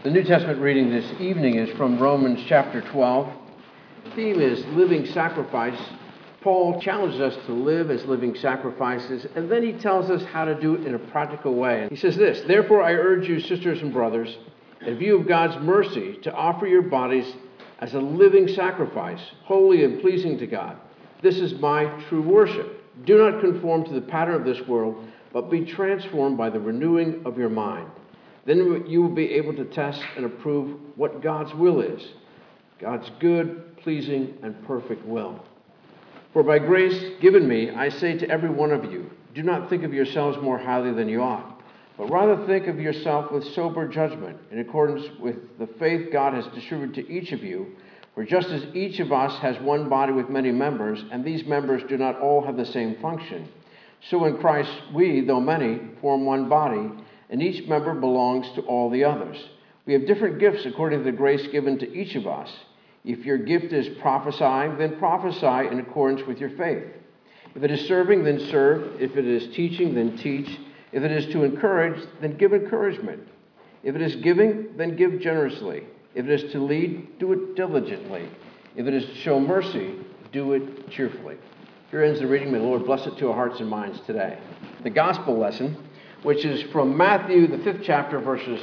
The New Testament reading this evening is from Romans chapter 12. The theme is living sacrifice. Paul challenges us to live as living sacrifices, and then he tells us how to do it in a practical way. He says this, "Therefore I urge you, sisters and brothers, in view of God's mercy, to offer your bodies as a living sacrifice, holy and pleasing to God. This is my true worship. Do not conform to the pattern of this world, but be transformed by the renewing of your mind. Then you will be able to test and approve what God's will is, God's good, pleasing, and perfect will. For by grace given me, I say to every one of you, do not think of yourselves more highly than you ought, but rather think of yourself with sober judgment, in accordance with the faith God has distributed to each of you. For just as each of us has one body with many members, and these members do not all have the same function, so in Christ we, though many, form one body, and each member belongs to all the others. We have different gifts according to the grace given to each of us. If your gift is prophesying, then prophesy in accordance with your faith. If it is serving, then serve. If it is teaching, then teach. If it is to encourage, then give encouragement. If it is giving, then give generously. If it is to lead, do it diligently. If it is to show mercy, do it cheerfully." Here ends the reading. May the Lord bless it to our hearts and minds today. The gospel lesson, which is from Matthew, the 5th chapter, verses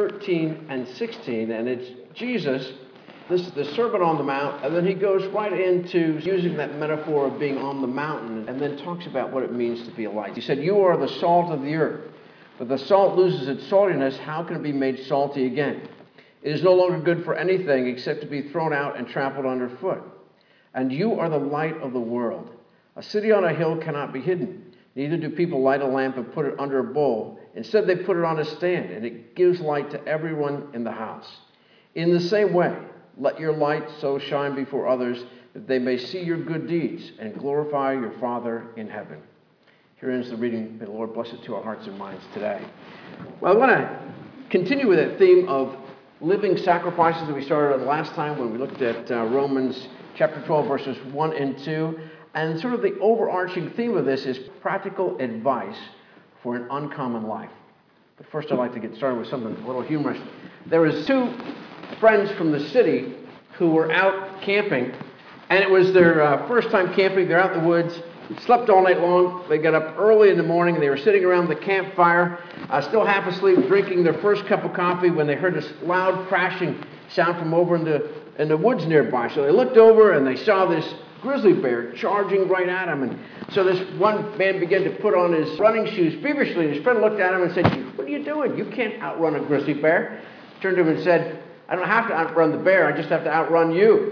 13 and 16, and it's Jesus. This is the Sermon on the Mount, and then he goes right into using that metaphor of being on the mountain, and then talks about what it means to be a light. He said, "You are the salt of the earth, but the salt loses its saltiness. How can it be made salty again? It is no longer good for anything except to be thrown out and trampled underfoot. And you are the light of the world. A city on a hill cannot be hidden. Neither do people light a lamp and put it under a bowl. Instead, they put it on a stand, and it gives light to everyone in the house. In the same way, let your light so shine before others that they may see your good deeds and glorify your Father in heaven." Here ends the reading. May the Lord bless it to our hearts and minds today. Well, I want to continue with that theme of living sacrifices that we started on last time when we looked at Romans chapter 12, verses 1 and 2. And sort of the overarching theme of this is practical advice for an uncommon life. But first I'd like to get started with something a little humorous. There was two friends from the city who were out camping, and it was their first time camping. They're out in the woods, slept all night long. They got up early in the morning, and they were sitting around the campfire, still half asleep, drinking their first cup of coffee when they heard this loud crashing sound from over in the woods nearby. So they looked over, and they saw this grizzly bear charging right at him. And so this one man began to put on his running shoes feverishly. His friend looked at him and said, "What are you doing? You can't outrun a grizzly bear." Turned to him and said, "I don't have to outrun the bear. I just have to outrun you."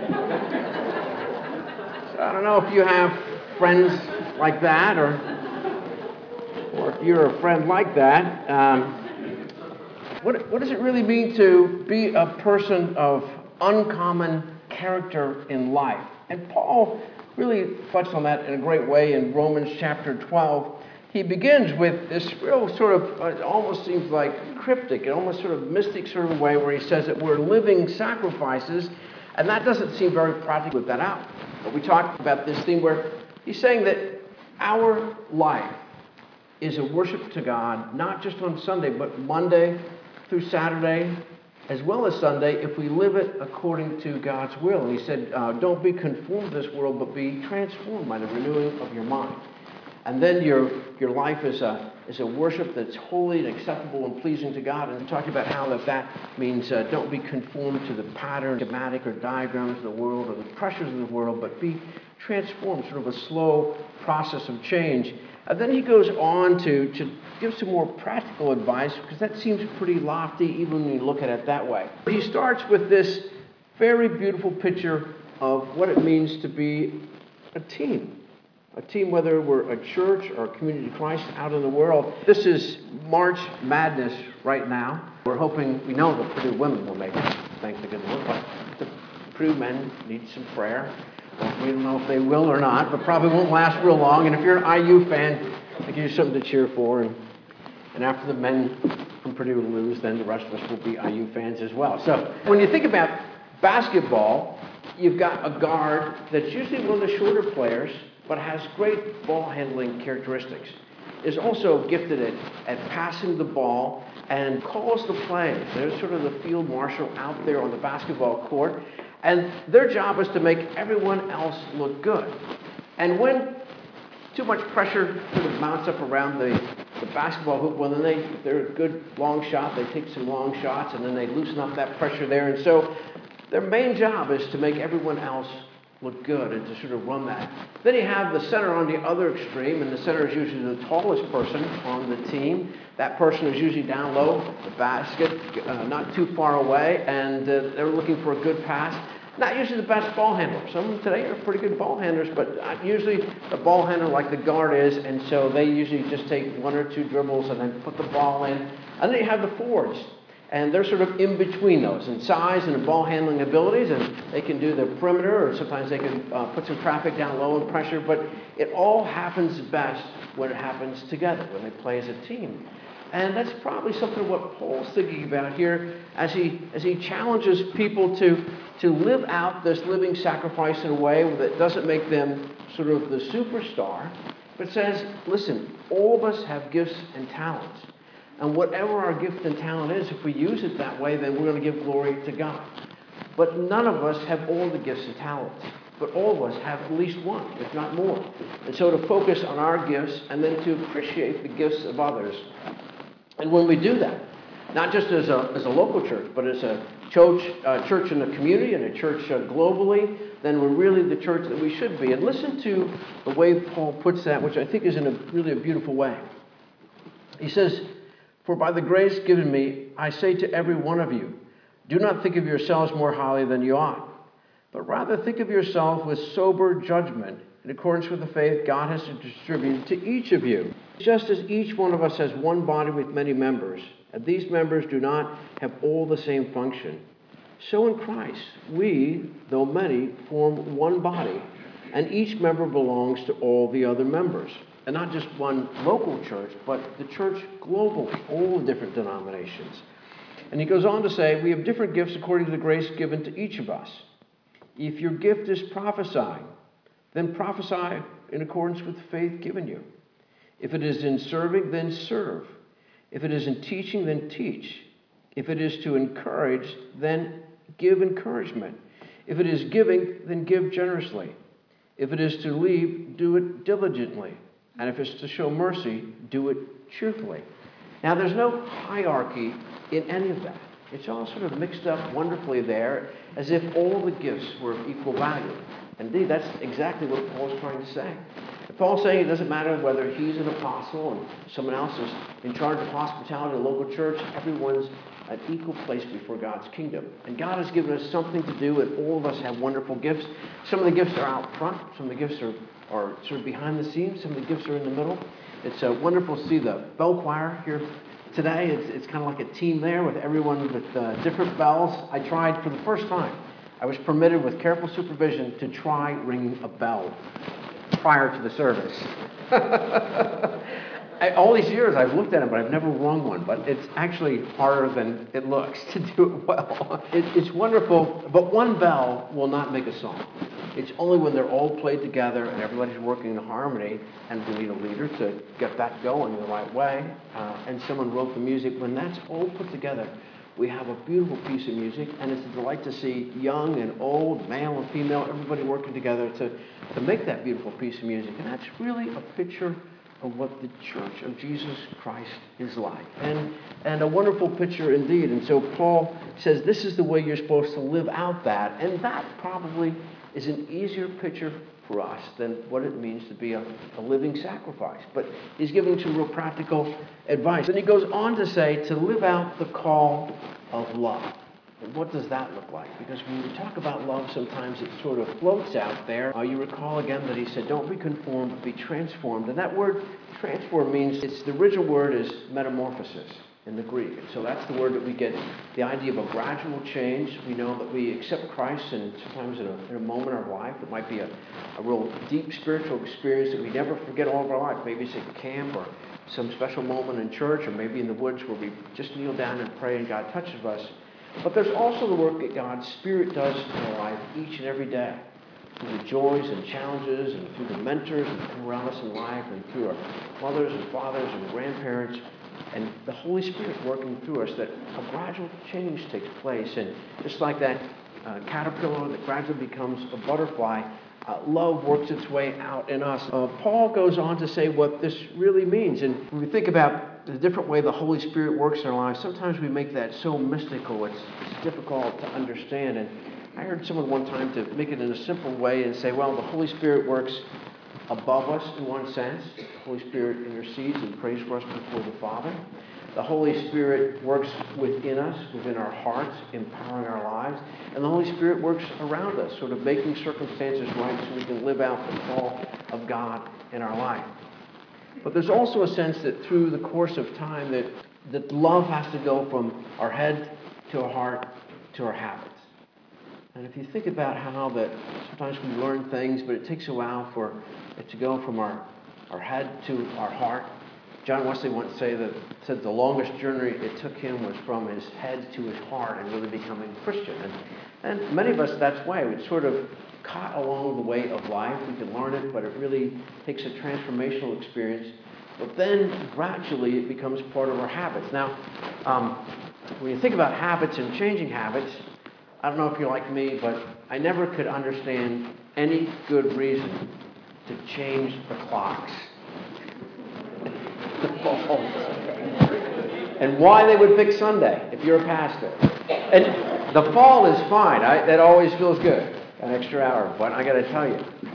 So I don't know if you have friends like that or if you're a friend like that. What does it really mean to be a person of uncommon character in life? And Paul really touched on that in a great way in Romans chapter 12. He begins with this real sort of, it almost seems like cryptic, and almost sort of mystic sort of way where he says that we're living sacrifices, and that doesn't seem very practical with that out. But we talked about this thing where he's saying that our life is a worship to God, not just on Sunday, but Monday through Saturday, as well as Sunday, if we live it according to God's will. And he said, don't be conformed to this world, but be transformed by the renewing of your mind. And then your life is a worship that's holy and acceptable and pleasing to God. And we talked about how that means don't be conformed to the pattern, schematic, or diagrams of the world or the pressures of the world, but be transformed, sort of a slow process of change. And then he goes on to give some more practical advice, because that seems pretty lofty even when you look at it that way. He starts with this very beautiful picture of what it means to be a team. A team, whether we're a church or a community of Christ out in the world. This is March Madness right now. We're hoping, we know the Purdue women will make it, thank the good Lord, but the Purdue men need some prayer. We don't know if they will or not, but probably won't last real long. And if you're an IU fan, it gives you something to cheer for. And after the men from Purdue lose, then the rest of us will be IU fans as well. So when you think about basketball, you've got a guard that's usually one of the shorter players, but has great ball handling characteristics. is also gifted at passing the ball and calls the plays. They're sort of the field marshal out there on the basketball court. And their job is to make everyone else look good. And when too much pressure sort of mounts up around the basketball hoop, well, then if they're a good long shot, they take some long shots, and then they loosen up that pressure there. And so their main job is to make everyone else look good and to sort of run that. Then you have the center on the other extreme, and the center is usually the tallest person on the team. That person is usually down low, the basket, not too far away, and they're looking for a good pass. Not usually the best ball handler. Some of them today are pretty good ball handlers, but not usually the ball handler like the guard is, and so they usually just take one or two dribbles and then put the ball in. And then you have the forwards, and they're sort of in between those in size and in ball handling abilities, and they can do the perimeter, or sometimes they can put some traffic down low and pressure, but it all happens best when it happens together, when they play as a team. And that's probably something what Paul's thinking about here as he challenges people to live out this living sacrifice in a way that doesn't make them sort of the superstar, but says, listen, all of us have gifts and talents. And whatever our gift and talent is, if we use it that way, then we're going to give glory to God. But none of us have all the gifts and talents. But all of us have at least one, if not more. And so to focus on our gifts and then to appreciate the gifts of others. And when we do that, not just as a local church, but as a church in the community and a church globally, then we're really the church that we should be. And listen to the way Paul puts that, which I think is in really a beautiful way. He says, "For by the grace given me, I say to every one of you, do not think of yourselves more highly than you ought, but rather think of yourself with sober judgment, in accordance with the faith God has distributed to each of you. Just as each one of us has one body with many members, and these members do not have all the same function, so in Christ we, though many, form one body, and each member belongs to all the other members." And not just one local church, but the church globally, all the different denominations. And he goes on to say, we have different gifts according to the grace given to each of us. If your gift is prophesying, then prophesy in accordance with the faith given you. If it is in serving, then serve. If it is in teaching, then teach. If it is to encourage, then give encouragement. If it is giving, then give generously. If it is to lead, do it diligently. And if it's to show mercy, do it cheerfully. Now, there's no hierarchy in any of that. It's all sort of mixed up wonderfully there, as if all the gifts were of equal value. Indeed, that's exactly what Paul's trying to say. Paul's saying it doesn't matter whether he's an apostle and someone else is in charge of hospitality in a local church. Everyone's an equal place before God's kingdom. And God has given us something to do, and all of us have wonderful gifts. Some of the gifts are out front. Some of the gifts are sort of behind the scenes. Some of the gifts are in the middle. It's wonderful to see the bell choir here today. It's kind of like a team there with everyone with different bells. I tried for the first time. I was permitted with careful supervision to try ringing a bell prior to the service. All these years I've looked at them, but I've never rung one. But it's actually harder than it looks to do it well. It's wonderful, but one bell will not make a song. It's only when they're all played together and everybody's working in harmony, and we need a leader to get that going the right way, and someone wrote the music. When that's all put together, we have a beautiful piece of music, and it's a delight to see young and old, male and female, everybody working together to make that beautiful piece of music. And that's really a picture of what the Church of Jesus Christ is like. And a wonderful picture indeed. And so Paul says this is the way you're supposed to live out that. And that probably is an easier picture for us than what it means to be a living sacrifice. But he's giving some real practical advice. And he goes on to say to live out the call of love. And what does that look like? Because when we talk about love, sometimes it sort of floats out there. You recall again that he said, don't be conformed, but be transformed. And that word transform means, the original word is metamorphosis in the Greek. And so that's the word that we get the idea of a gradual change. We know that we accept Christ, and sometimes in a moment in our life, it might be a real deep spiritual experience that we never forget all of our life. Maybe it's at camp or some special moment in church, or maybe in the woods where we just kneel down and pray and God touches us. But there's also the work that God's Spirit does in our life each and every day. through the joys and challenges and through the mentors and come around us in life and through our mothers and fathers and grandparents and the Holy Spirit working through us that a gradual change takes place. And just like that caterpillar that gradually becomes a butterfly, love works its way out in us. Paul goes on to say what this really means. And when we think about the different way the Holy Spirit works in our lives, sometimes we make that so mystical, it's difficult to understand. And I heard someone one time to make it in a simple way and say, well, the Holy Spirit works above us in one sense. The Holy Spirit intercedes and prays for us before the Father. The Holy Spirit works within us, within our hearts, empowering our lives. And the Holy Spirit works around us, sort of making circumstances right so we can live out the call of God in our life. But there's also a sense that through the course of time that love has to go from our head to our heart to our habits. And if you think about how that sometimes we learn things, but it takes a while for it to go from our head to our heart. John Wesley once said the longest journey it took him was from his head to his heart and really becoming a Christian. And many of us, that's why we sort of caught along the way of life. We can learn it, but it really takes a transformational experience. But then gradually it becomes part of our habits. Now, when you think about habits and changing habits, I don't know if you're like me, but I never could understand any good reason to change the clocks. And why they would pick Sunday if you're a pastor. And the fall is fine. That always feels good, an extra hour. But I got to tell you,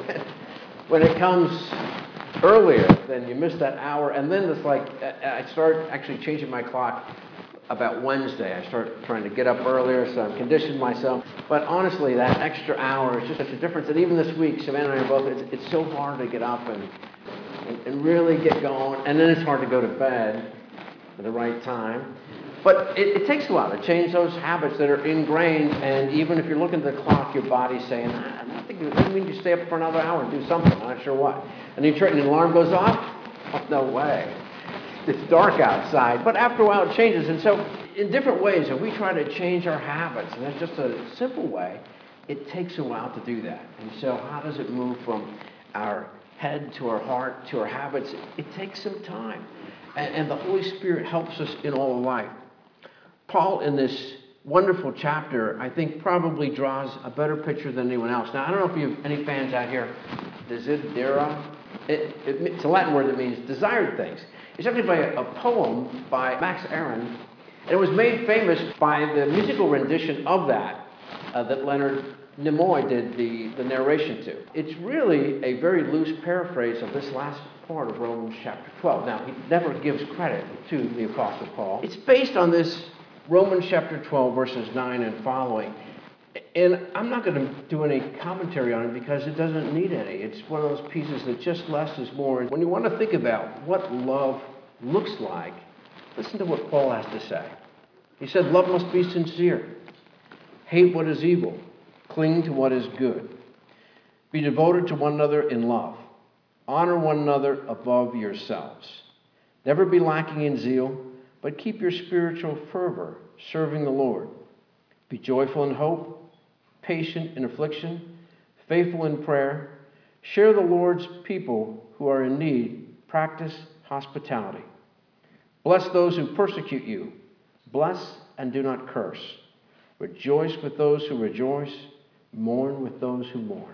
when it comes earlier, then you miss that hour. And then it's like I start actually changing my clock about Wednesday. I start trying to get up earlier, so I'm conditioned myself. But honestly, that extra hour is just such a difference. And even this week, Savannah and I are both, it's so hard to get up and really get going. And then it's hard to go to bed at the right time. But it takes a while to change those habits that are ingrained. And even if you're looking at the clock, your body's saying, I think it doesn't mean you stay up for another hour and do something. I'm not sure what. And you turn, and the alarm goes off. Oh, no way. It's dark outside. But after a while, it changes. And so in different ways, if we try to change our habits, and that's just a simple way, it takes a while to do that. And so how does it move from our head to our heart to our habits? It takes some time. And the Holy Spirit helps us in all of life. Paul, in this wonderful chapter, I think probably draws a better picture than anyone else. Now, I don't know if you have any fans out here. Desidera. It's a Latin word that means desired things. It's actually by a poem by Max Aaron. And it was made famous by the musical rendition of that Leonard Nimoy did the narration to. It's really a very loose paraphrase of this last part of Romans chapter 12. Now, he never gives credit to the Apostle Paul. It's based on this Romans chapter 12, verses 9 and following. And I'm not going to do any commentary on it because it doesn't need any. It's one of those pieces that just less is more. When you want to think about what love looks like, listen to what Paul has to say. He said, love must be sincere. Hate what is evil. Cling to what is good. Be devoted to one another in love. Honor one another above yourselves. Never be lacking in zeal, but keep your spiritual fervor, serving the Lord. Be joyful in hope, patient in affliction, faithful in prayer. Share the Lord's people who are in need. Practice hospitality. Bless those who persecute you. Bless and do not curse. Rejoice with those who rejoice. Mourn with those who mourn.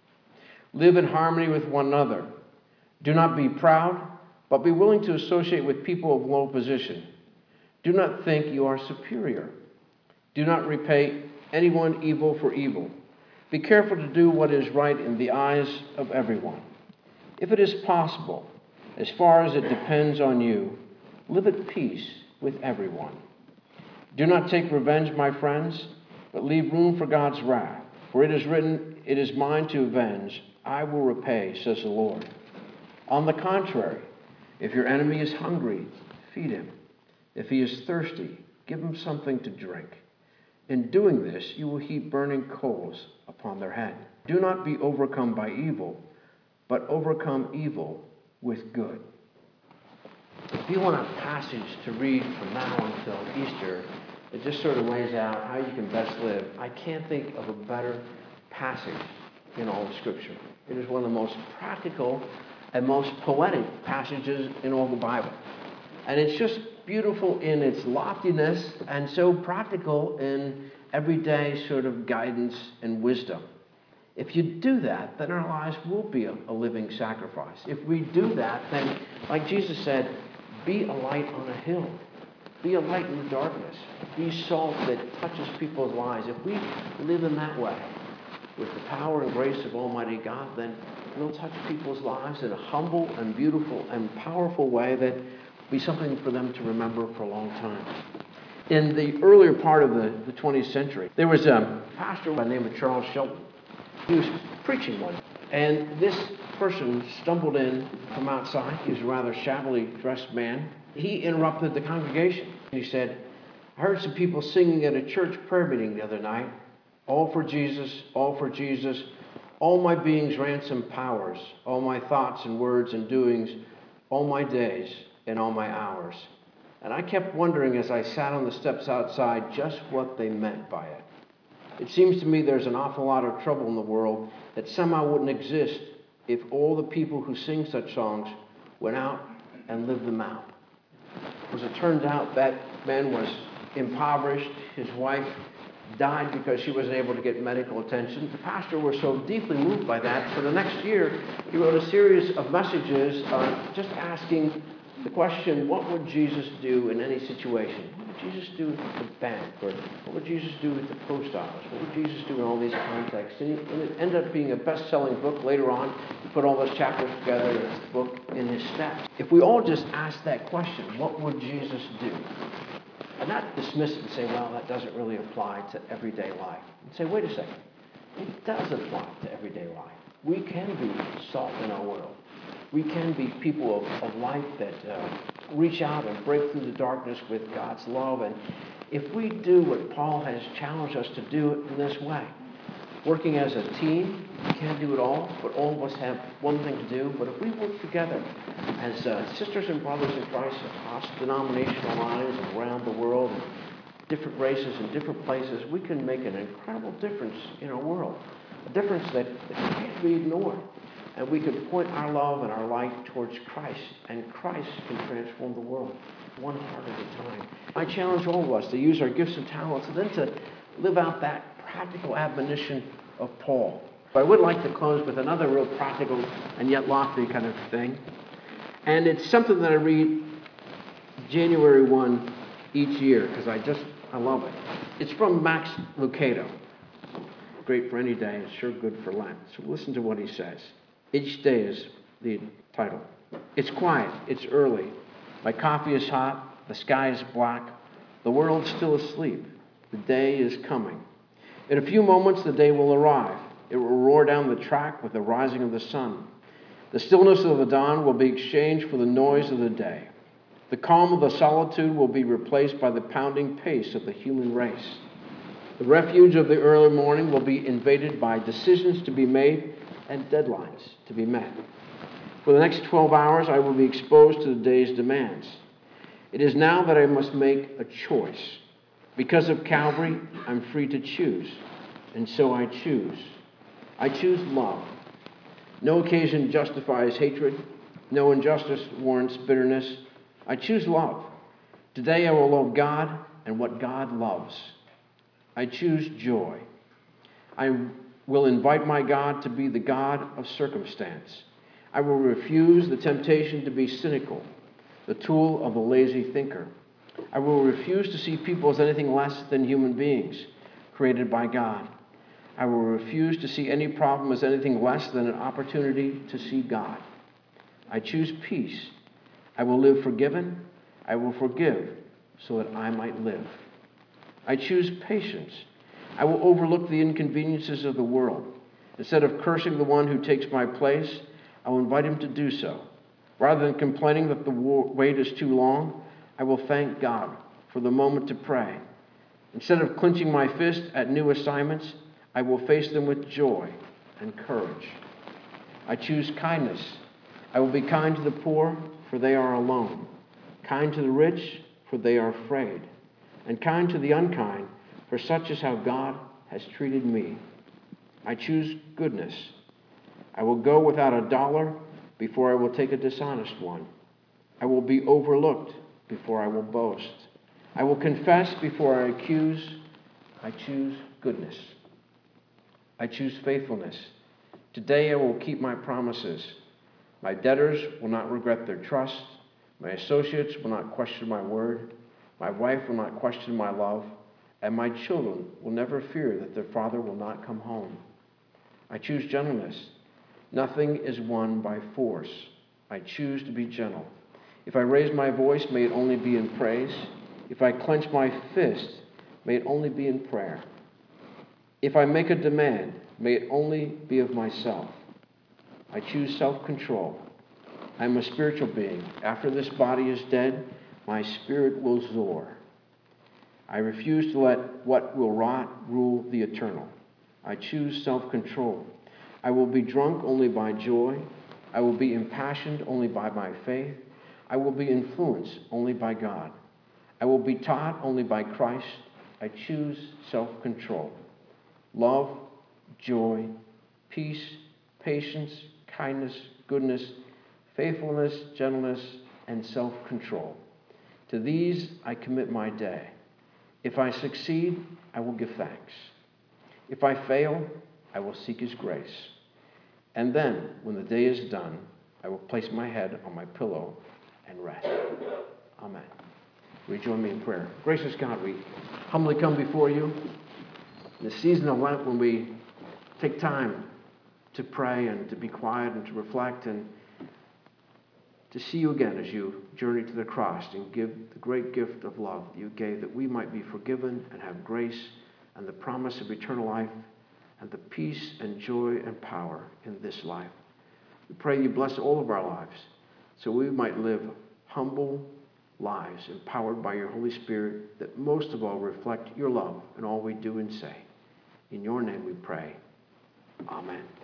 Live in harmony with one another. Do not be proud, but be willing to associate with people of low position. Do not think you are superior. Do not repay anyone evil for evil. Be careful to do what is right in the eyes of everyone. If it is possible, as far as it depends on you, live at peace with everyone. Do not take revenge, my friends, but leave room for God's wrath. For it is written, it is mine to avenge. I will repay, says the Lord. On the contrary, if your enemy is hungry, feed him. If he is thirsty, give him something to drink. In doing this, you will heap burning coals upon their head. Do not be overcome by evil, but overcome evil with good. If you want a passage to read from now until Easter, it just sort of lays out how you can best live. I can't think of a better passage in all of Scripture. It is one of the most practical and most poetic passages in all the Bible. And it's just beautiful in its loftiness and so practical in everyday sort of guidance and wisdom. If you do that, then our lives will be a living sacrifice. If we do that, then, like Jesus said, be a light on a hill. Be a light in the darkness. Be salt that touches people's lives. If we live in that way, with the power and grace of Almighty God, then we'll touch people's lives in a humble and beautiful and powerful way that will be something for them to remember for a long time. In the earlier part of the 20th century, there was a pastor by the name of Charles Shelton. He was preaching one, and this person stumbled in from outside. He was a rather shabbily dressed man. He interrupted the congregation. He said, "I heard some people singing at a church prayer meeting the other night. All for Jesus, all for Jesus, all my being's ransom powers, all my thoughts and words and doings, all my days and all my hours." And I kept wondering as I sat on the steps outside just what they meant by it. It seems to me there's an awful lot of trouble in the world that somehow wouldn't exist if all the people who sing such songs went out and lived them out. As it turns out, that man was impoverished. His wife died because she wasn't able to get medical attention. The pastor was so deeply moved by that, for the next year, he wrote a series of messages just asking the question, what would Jesus do in any situation? What would Jesus do at the bank? Or what would Jesus do at the post office? What would Jesus do in all these contexts? And it ended up being a best-selling book. Later on, he put all those chapters together in his book in his steps. If we all just ask that question, what would Jesus do? And not dismiss it and say, well, that doesn't really apply to everyday life. And say, wait a second. It does apply to everyday life. We can be salt in our world. We can be people of life that reach out and break through the darkness with God's love. And if we do what Paul has challenged us to do in this way, working as a team, we can't do it all, but all of us have one thing to do. But if we work together as sisters and brothers in Christ across denominational lines and around the world, and different races and different places, we can make an incredible difference in our world, a difference that can't be ignored. And we can point our love and our light towards Christ, and Christ can transform the world, one heart at a time. I challenge all of us to use our gifts and talents and then to live out that practical admonition of Paul. But I would like to close with another real practical and yet lofty kind of thing. And it's something that I read January 1 each year because I love it. It's from Max Lucado. Great for any day. It's sure good for Lent. So listen to what he says. Each day is the title. It's quiet. It's early. My coffee is hot. The sky is black. The world's still asleep. The day is coming. In a few moments, the day will arrive. It will roar down the track with the rising of the sun. The stillness of the dawn will be exchanged for the noise of the day. The calm of the solitude will be replaced by the pounding pace of the human race. The refuge of the early morning will be invaded by decisions to be made and deadlines to be met. For the next 12 hours, I will be exposed to the day's demands. It is now that I must make a choice. Because of Calvary, I'm free to choose, and so I choose. I choose love. No occasion justifies hatred. No injustice warrants bitterness. I choose love. Today I will love God and what God loves. I choose joy. I will invite my God to be the God of circumstance. I will refuse the temptation to be cynical, the tool of the lazy thinker. I will refuse to see people as anything less than human beings created by God. I will refuse to see any problem as anything less than an opportunity to see God. I choose peace. I will live forgiven. I will forgive so that I might live. I choose patience. I will overlook the inconveniences of the world. Instead of cursing the one who takes my place, I will invite him to do so. Rather than complaining that the wait is too long, I will thank God for the moment to pray. Instead of clenching my fist at new assignments, I will face them with joy and courage. I choose kindness. I will be kind to the poor, for they are alone. Kind to the rich, for they are afraid. And kind to the unkind, for such is how God has treated me. I choose goodness. I will go without a dollar before I will take a dishonest one. I will be overlooked before I will boast. I will confess before I accuse. I choose goodness. I choose faithfulness. Today I will keep my promises. My debtors will not regret their trust. My associates will not question my word. My wife will not question my love. And my children will never fear that their father will not come home. I choose gentleness. Nothing is won by force. I choose to be gentle. If I raise my voice, may it only be in praise. If I clench my fist, may it only be in prayer. If I make a demand, may it only be of myself. I choose self-control. I am a spiritual being. After this body is dead, my spirit will soar. I refuse to let what will rot rule the eternal. I choose self-control. I will be drunk only by joy. I will be impassioned only by my faith. I will be influenced only by God. I will be taught only by Christ. I choose self-control. Love, joy, peace, patience, kindness, goodness, faithfulness, gentleness, and self-control. To these I commit my day. If I succeed, I will give thanks. If I fail, I will seek his grace. And then, when the day is done, I will place my head on my pillow and rest. Amen. Will you join me in prayer? Gracious God, we humbly come before you in the season of Lent when we take time to pray and to be quiet and to reflect and to see you again as you journey to the cross and give the great gift of love that you gave, that we might be forgiven and have grace and the promise of eternal life and the peace and joy and power in this life. We pray you bless all of our lives so we might live humble lives empowered by your Holy Spirit that most of all reflect your love in all we do and say. In your name we pray. Amen.